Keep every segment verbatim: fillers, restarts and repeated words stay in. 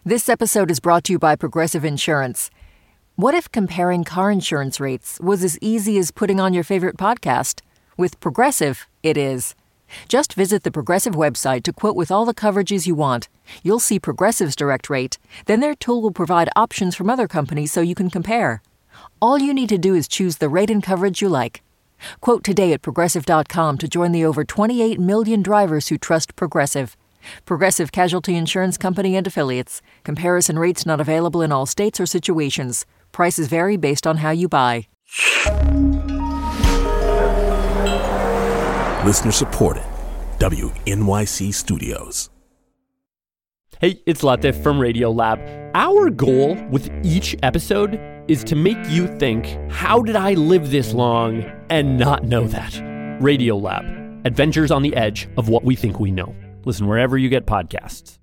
This episode is brought to you by Progressive Insurance. What if comparing car insurance rates was as easy as putting on your favorite podcast? With Progressive, it is. Just visit the Progressive website to quote with all the coverages you want. You'll see Progressive's direct rate. Then their tool will provide options from other companies so you can compare. All you need to do is choose the rate and coverage you like. Quote today at Progressive dot com to join the over twenty-eight million drivers who trust Progressive. Progressive Casualty Insurance Company and Affiliates. Comparison rates not available in all states or situations. Prices vary based on how you buy. Listener supported. W N Y C Studios. Hey, it's Latif from Radiolab. Our goal with each episode is to make you think, how did I live this long and not know that? Radiolab. Adventures on the edge of what we think we know. Listen wherever you get podcasts.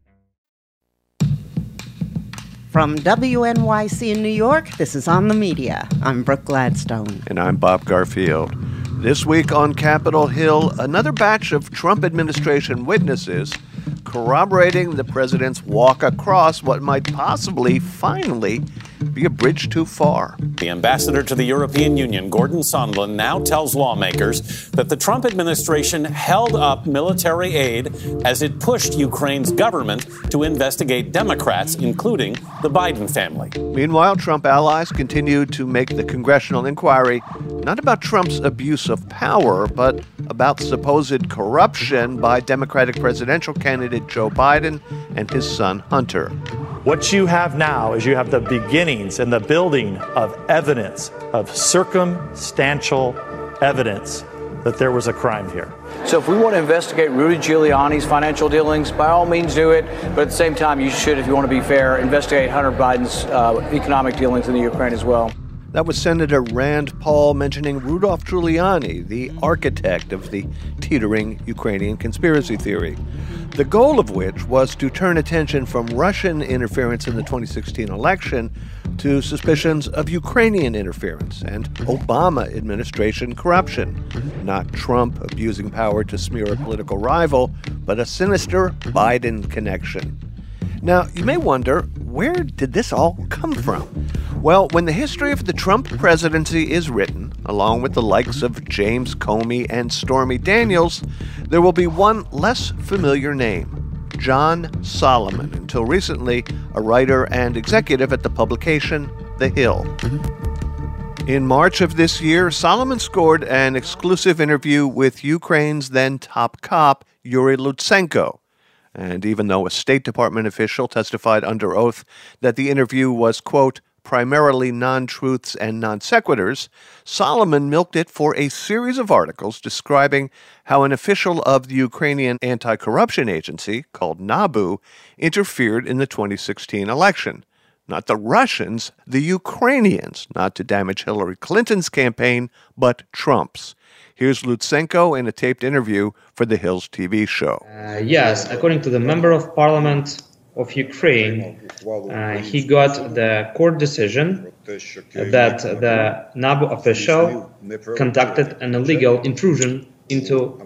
From W N Y C in New York, this is On the Media. I'm Brooke Gladstone. And I'm Bob Garfield. This week on Capitol Hill, another batch of Trump administration witnesses corroborating the president's walk across what might possibly, finally, be a bridge too far. The ambassador to the European Union, Gordon Sondland, now tells lawmakers that the Trump administration held up military aid as it pushed Ukraine's government to investigate Democrats, including the Biden family. Meanwhile, Trump allies continued to make the congressional inquiry not about Trump's abuse of power, but about supposed corruption by Democratic presidential candidate Joe Biden and his son Hunter. What you have now is you have the beginnings and the building of evidence, of circumstantial evidence that there was a crime here. So if we want to investigate Rudy Giuliani's financial dealings, by all means do it. But at the same time, you should, if you want to be fair, investigate Hunter Biden's uh, economic dealings in the Ukraine as well. That was Senator Rand Paul mentioning Rudolph Giuliani, the architect of the teetering Ukrainian conspiracy theory, the goal of which was to turn attention from Russian interference in the twenty sixteen election to suspicions of Ukrainian interference and Obama administration corruption. Not Trump abusing power to smear a political rival, but a sinister Biden connection. Now, you may wonder, where did this all come from? Well, when the history of the Trump presidency is written, along with the likes of James Comey and Stormy Daniels, there will be one less familiar name, John Solomon, until recently a writer and executive at the publication The Hill. In March of this year, Solomon scored an exclusive interview with Ukraine's then top cop, Yuri Lutsenko. And even though a State Department official testified under oath that the interview was, quote, primarily non-truths and non-sequiturs, Solomon milked it for a series of articles describing how an official of the Ukrainian anti-corruption agency, called NABU, interfered in the twenty sixteen election. Not the Russians, the Ukrainians, not to damage Hillary Clinton's campaign, but Trump's. Here's Lutsenko in a taped interview for the Hill's T V show. Uh, yes, according to the member of parliament of Ukraine, uh, he got the court decision that the NABU official conducted an illegal intrusion into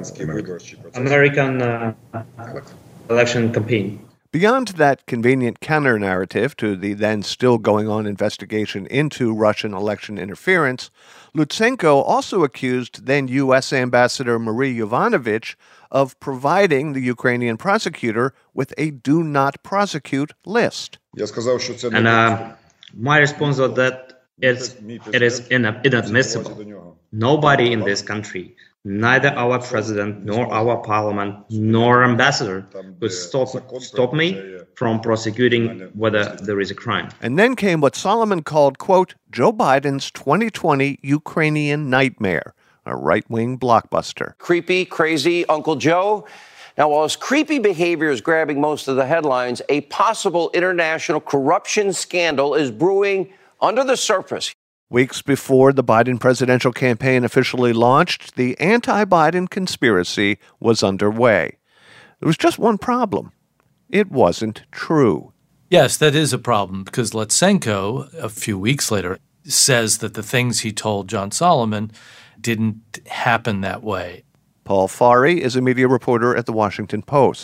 American uh, election campaign. Beyond that convenient counter-narrative to the then still going-on investigation into Russian election interference, Lutsenko also accused then U S Ambassador Marie Yovanovitch of providing the Ukrainian prosecutor with a do-not-prosecute list. And uh, my response was that it's, it is inadmissible. Nobody in this country, neither our president, nor our parliament, nor ambassador could stop, stop me from prosecuting whether there is a crime. And then came what Solomon called, quote, Joe Biden's twenty twenty Ukrainian nightmare, a right-wing blockbuster. Creepy, crazy Uncle Joe. Now, while his creepy behavior is grabbing most of the headlines, a possible international corruption scandal is brewing under the surface. Weeks before the Biden presidential campaign officially launched, the anti-Biden conspiracy was underway. There was just one problem. It wasn't true. Yes, that is a problem, because Lutsenko, a few weeks later, says that the things he told John Solomon didn't happen that way. Paul Farhi is a media reporter at The Washington Post.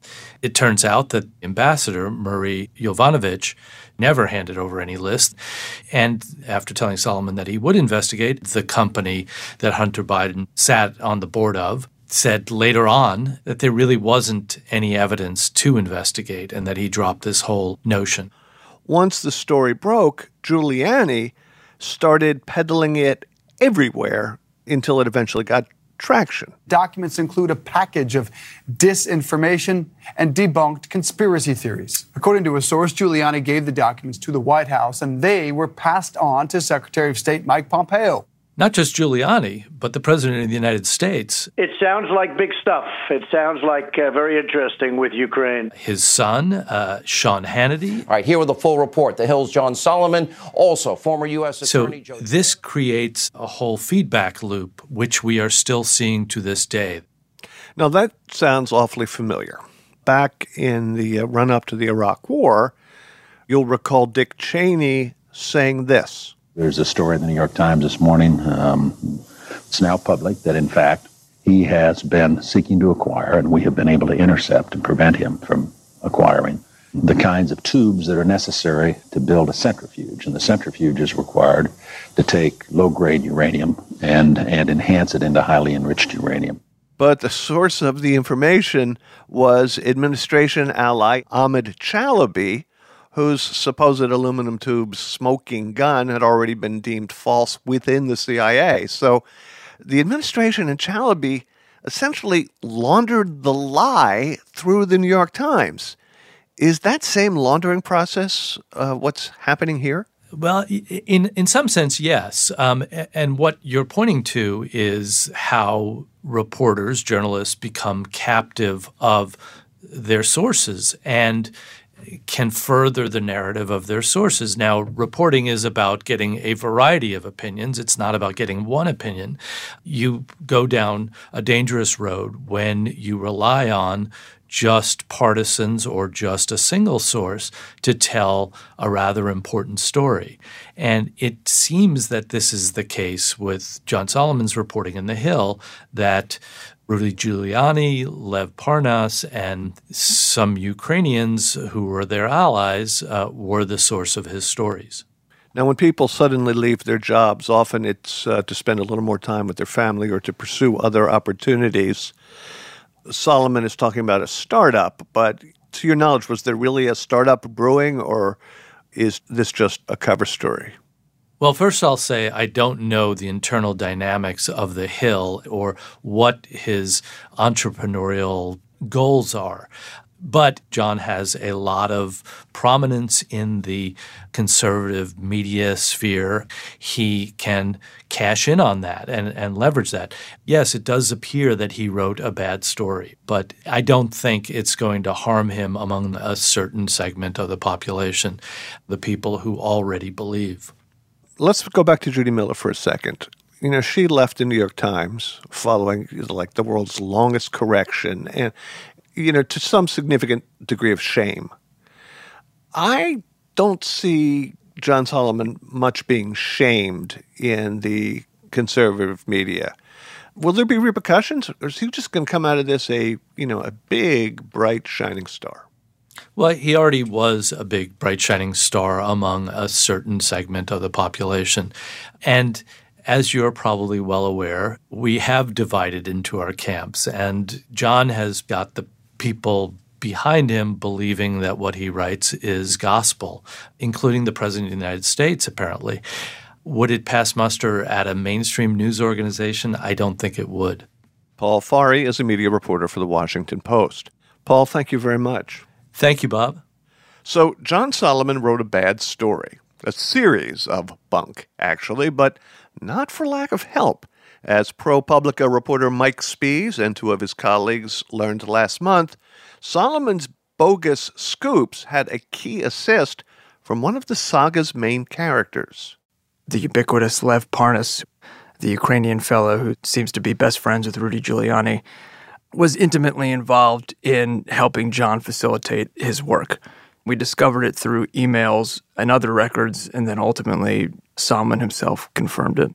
It turns out that Ambassador Murray Jovanovic never handed over any list. And after telling Solomon that he would investigate, the company that Hunter Biden sat on the board of said later on that there really wasn't any evidence to investigate and that he dropped this whole notion. Once the story broke, Giuliani started peddling it everywhere until it eventually got traction. Documents include a package of disinformation and debunked conspiracy theories. According to a source, Giuliani gave the documents to the White House, and they were passed on to Secretary of State Mike Pompeo. Not just Giuliani, but the President of the United States. It sounds like big stuff. It sounds like uh, very interesting with Ukraine. His son, uh, Sean Hannity. All right, here with the full report. The Hill's John Solomon, also former U S Attorney. So this creates a whole feedback loop, which we are still seeing to this day. Now, that sounds awfully familiar. Back in the uh, run-up to the Iraq War, you'll recall Dick Cheney saying this. There's a story in the New York Times this morning. Um, it's now public that, in fact, he has been seeking to acquire, and we have been able to intercept and prevent him from acquiring, the kinds of tubes that are necessary to build a centrifuge. And the centrifuge is required to take low-grade uranium and, and enhance it into highly enriched uranium. But the source of the information was administration ally Ahmed Chalabi, whose supposed aluminum tube smoking gun had already been deemed false within the C I A. So the administration and Chalabi essentially laundered the lie through the New York Times. Is that same laundering process uh, what's happening here? Well, in in some sense, yes. Um, and what you're pointing to is how reporters, journalists, become captive of their sources and can further the narrative of their sources. Now, reporting is about getting a variety of opinions. It's not about getting one opinion. You go down a dangerous road when you rely on just partisans or just a single source to tell a rather important story. And it seems that this is the case with John Solomon's reporting in The Hill, that Rudy Giuliani, Lev Parnas, and some Ukrainians who were their allies uh, were the source of his stories. Now, when people suddenly leave their jobs, often it's uh, to spend a little more time with their family or to pursue other opportunities. Solomon is talking about a startup, but to your knowledge, was there really a startup brewing, or is this just a cover story? Well, first I'll say I don't know the internal dynamics of The Hill or what his entrepreneurial goals are. But John has a lot of prominence in the conservative media sphere. He can cash in on that and, and leverage that. Yes, it does appear that he wrote a bad story, but I don't think it's going to harm him among a certain segment of the population, the people who already believe. Let's go back to Judy Miller for a second. You know, she left the New York Times following like the world's longest correction and, you know, to some significant degree of shame. I don't see John Solomon much being shamed in the conservative media. Will there be repercussions, or is he just going to come out of this a, you know, a big, bright, shining star? Well, he already was a big, bright, shining star among a certain segment of the population. And as you're probably well aware, we have divided into our camps. And John has got the people behind him believing that what he writes is gospel, including the President of the United States, apparently. Would it pass muster at a mainstream news organization? I don't think it would. Paul Farhi is a media reporter for The Washington Post. Paul, thank you very much. Thank you, Bob. So John Solomon wrote a bad story, a series of bunk, actually, but not for lack of help. As ProPublica reporter Mike Spies and two of his colleagues learned last month, Solomon's bogus scoops had a key assist from one of the saga's main characters. The ubiquitous Lev Parnas, the Ukrainian fellow who seems to be best friends with Rudy Giuliani, was intimately involved in helping John facilitate his work. We discovered it through emails and other records, and then ultimately Solomon himself confirmed it.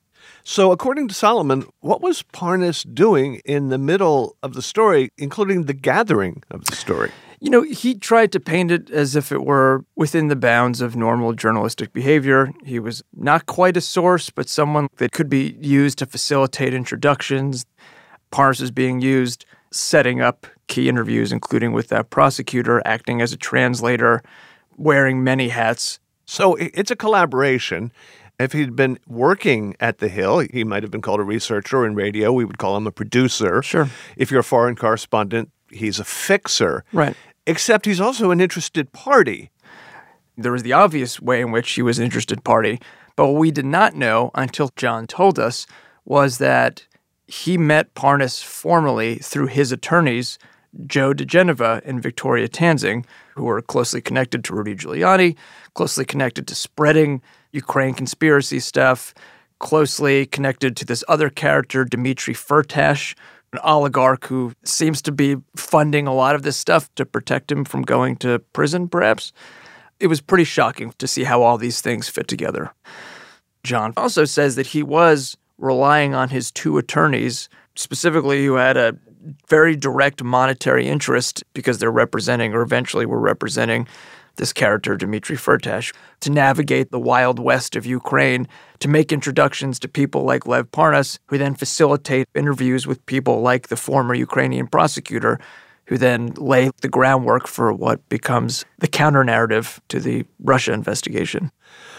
So according to Solomon, what was Parnas doing in the middle of the story, including the gathering of the story? You know, he tried to paint it as if it were within the bounds of normal journalistic behavior. He was not quite a source, but someone that could be used to facilitate introductions. Parnas was being used, setting up key interviews, including with that prosecutor, acting as a translator, wearing many hats. So it's a collaboration. If he'd been working at The Hill, he might have been called a researcher. In radio, we would call him a producer. Sure. If you're a foreign correspondent, he's a fixer. Right. Except he's also an interested party. There was the obvious way in which he was an interested party, but what we did not know until John told us was that he met Parnas formally through his attorneys, Joe diGenova and Victoria Tanzing, who were closely connected to Rudy Giuliani, closely connected to spreading Ukraine conspiracy stuff, closely connected to this other character, Dmitry Firtash, an oligarch who seems to be funding a lot of this stuff to protect him from going to prison, perhaps. It was pretty shocking to see how all these things fit together. John also says that he was relying on his two attorneys, specifically who had a very direct monetary interest because they're representing, or eventually were representing, this character, Dmitry Firtash, to navigate the wild west of Ukraine, to make introductions to people like Lev Parnas, who then facilitate interviews with people like the former Ukrainian prosecutor, who then lay the groundwork for what becomes the counter-narrative to the Russia investigation.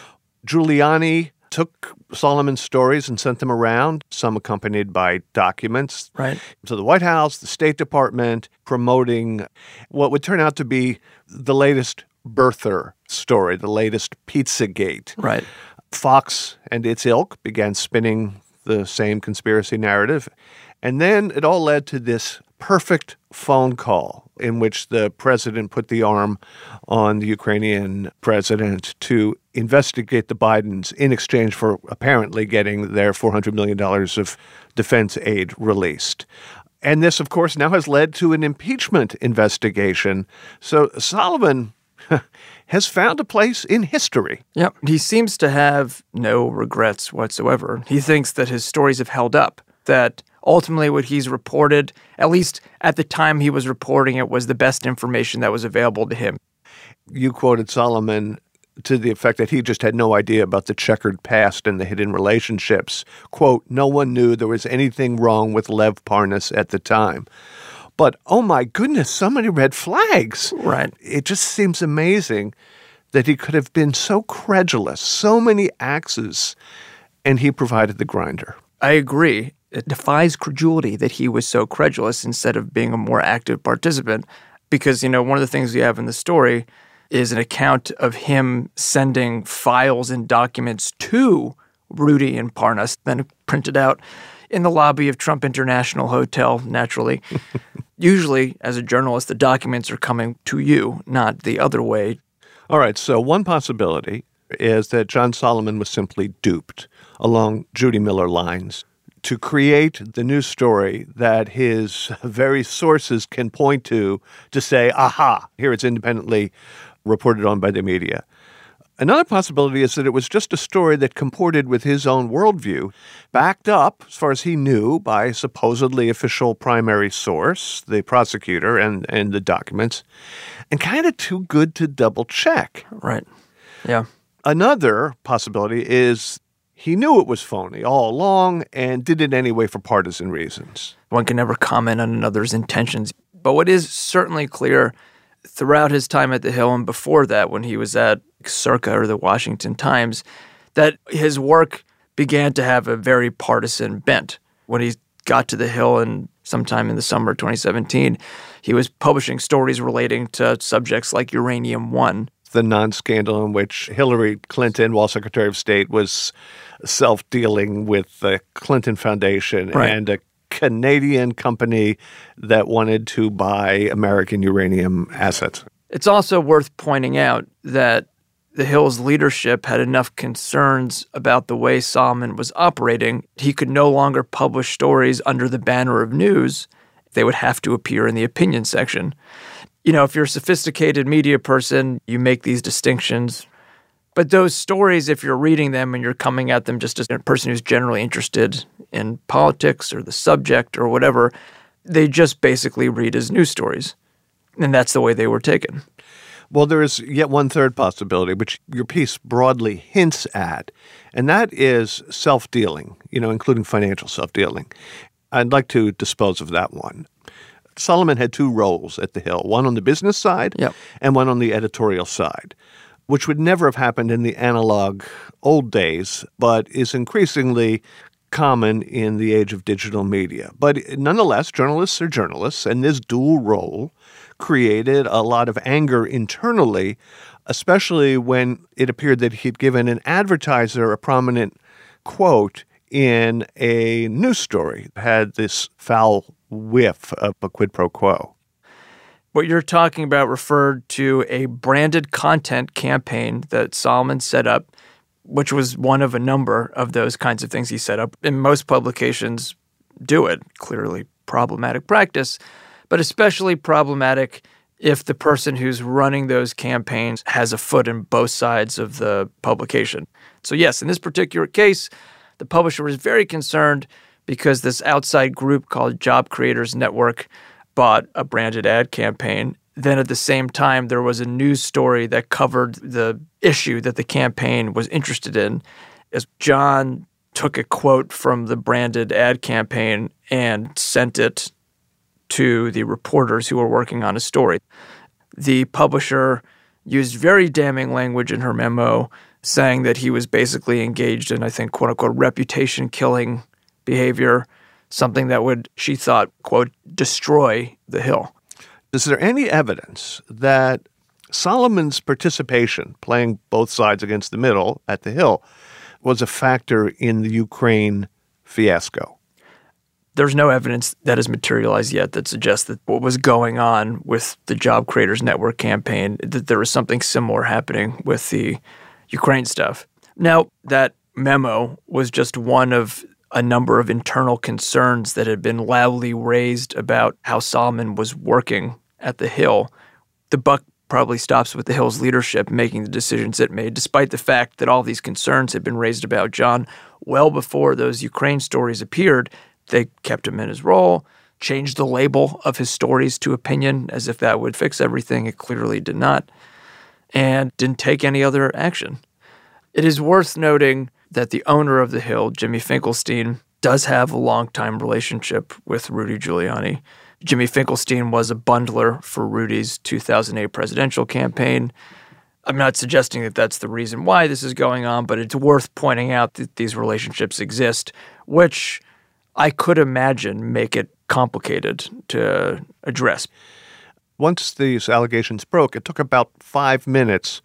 Giuliani took Solomon's stories and sent them around, some accompanied by documents, right, to the White House, the State Department, promoting what would turn out to be the latest birther story, the latest Pizzagate. Right. Fox and its ilk began spinning the same conspiracy narrative. And then it all led to this perfect phone call in which the president put the arm on the Ukrainian president to investigate the Bidens in exchange for apparently getting their four hundred million dollars of defense aid released. And this, of course, now has led to an impeachment investigation. So Solomon has found a place in history. Yep. He seems to have no regrets whatsoever. He thinks that his stories have held up, that ultimately what he's reported, at least at the time he was reporting it, was the best information that was available to him. You quoted Solomon to the effect that he just had no idea about the checkered past and the hidden relationships. Quote, no one knew there was anything wrong with Lev Parnas at the time. But, oh my goodness, so many red flags. Right. It just seems amazing that he could have been so credulous, so many axes, and he provided the grinder. I agree. It defies credulity that he was so credulous instead of being a more active participant. Because, you know, one of the things we have in the story is an account of him sending files and documents to Rudy and Parnas, then printed out in the lobby of Trump International Hotel, naturally. Usually, as a journalist, the documents are coming to you, not the other way. All right, so one possibility is that John Solomon was simply duped along Judy Miller lines to create the news story that his very sources can point to to say, aha, here it's independently reported on by the media. Another possibility is that it was just a story that comported with his own worldview, backed up, as far as he knew, by a supposedly official primary source, the prosecutor, and, and the documents, and kind of too good to double check. Right. Yeah. Another possibility is he knew it was phony all along and did it anyway for partisan reasons. One can never comment on another's intentions. But what is certainly clear throughout his time at the Hill and before that, when he was at Circa or the Washington Times, that his work began to have a very partisan bent. When he got to the Hill and sometime in the summer of twenty seventeen, he was publishing stories relating to subjects like Uranium One. The non-scandal in which Hillary Clinton, while Secretary of State, was self-dealing with the Clinton Foundation right. and a Canadian company that wanted to buy American uranium assets. It's also worth pointing out that the Hill's leadership had enough concerns about the way Solomon was operating. He could no longer publish stories under the banner of news. They would have to appear in the opinion section. You know, if you're a sophisticated media person, you make these distinctions. But those stories, if you're reading them and you're coming at them just as a person who's generally interested in politics or the subject or whatever, they just basically read as news stories. And that's the way they were taken. Well, there is yet one third possibility, which your piece broadly hints at, and that is self-dealing, you know, including financial self-dealing. I'd like to dispose of that one. Solomon had two roles at The Hill, one on the business side yep. and one on the editorial side, which would never have happened in the analog old days, but is increasingly common in the age of digital media. But nonetheless, journalists are journalists, and this dual role created a lot of anger internally, especially when it appeared that he'd given an advertiser a prominent quote in a news story, had this foul whiff of a quid pro quo. What you're talking about referred to a branded content campaign that Solomon set up, which was one of a number of those kinds of things he set up. And most publications do it, clearly problematic practice, but especially problematic if the person who's running those campaigns has a foot in both sides of the publication. So yes, in this particular case, the publisher was very concerned because this outside group called Job Creators Network bought a branded ad campaign. Then at the same time, there was a news story that covered the issue that the campaign was interested in, as John took a quote from the branded ad campaign and sent it to the reporters who were working on a story. The publisher used very damning language in her memo, saying that he was basically engaged in, I think, quote-unquote, reputation-killing behavior, something that would, she thought, quote, destroy The Hill. Is there any evidence that Solomon's participation, playing both sides against the middle at The Hill, was a factor in the Ukraine fiasco? There's no evidence that has materialized yet that suggests that what was going on with the Job Creators Network campaign, that there was something similar happening with the Ukraine stuff. Now, that memo was just one of a number of internal concerns that had been loudly raised about how Solomon was working at The Hill. The buck probably stops with The Hill's leadership making the decisions it made, despite the fact that all these concerns had been raised about John well before those Ukraine stories appeared. They kept him in his role, changed the label of his stories to opinion as if that would fix everything. It clearly did not, and didn't take any other action. It is worth noting that the owner of The Hill, Jimmy Finkelstein, does have a long-time relationship with Rudy Giuliani. Jimmy Finkelstein was a bundler for Rudy's two thousand eight presidential campaign. I'm not suggesting that that's the reason why this is going on, but it's worth pointing out that these relationships exist, which I could imagine make it complicated to address. Once these allegations broke, it took about five minutes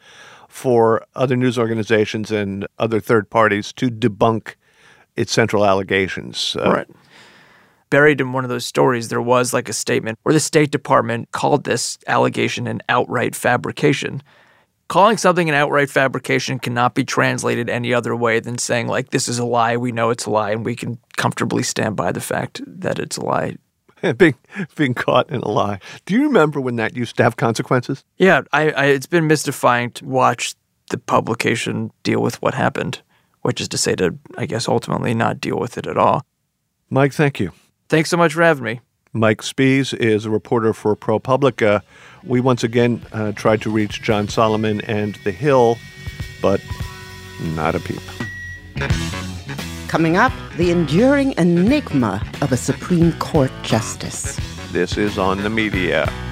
for other news organizations and other third parties to debunk its central allegations. Uh, right. Buried in one of those stories, there was like a statement where the State Department called this allegation an outright fabrication. Calling something an outright fabrication cannot be translated any other way than saying, like, this is a lie, we know it's a lie, and we can comfortably stand by the fact that it's a lie. being, being caught in a lie. Do you remember when that used to have consequences? Yeah, I, I, it's been mystifying to watch the publication deal with what happened, which is to say to, I guess, ultimately not deal with it at all. Mike, thank you. Thanks so much for having me. Mike Spies is a reporter for ProPublica. We once again uh, tried to reach John Solomon and The Hill, but not a peep. Coming up, the enduring enigma of a Supreme Court justice. This is On the Media.